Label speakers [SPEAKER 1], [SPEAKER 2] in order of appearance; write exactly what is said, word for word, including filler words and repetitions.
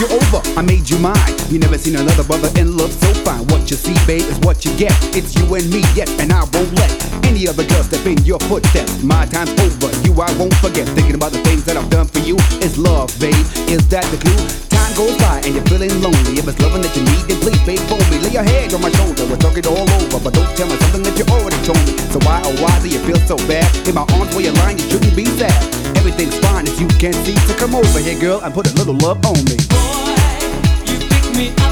[SPEAKER 1] you over, I made you mine. You never seen another brother in love so fine. What you see, babe, is what you get. It's you and me, yes, and I won't let any other girl step in your footsteps. My time's over, you I won't forget. Thinking about the things that I've done for you. It's love, babe, is that the clue? Time goes by and you're feeling lonely. If it's loving that you need, then please, babe, phone me. Lay your head on my shoulder, we're talking all over. But don't tell me something that you already told me. So why, oh why do you feel so bad? In my arms where you're lying, you shouldn't be sad. Everything's fine as you can see. So come over here, girl, and put a little love on me.
[SPEAKER 2] Boy, you pick me up.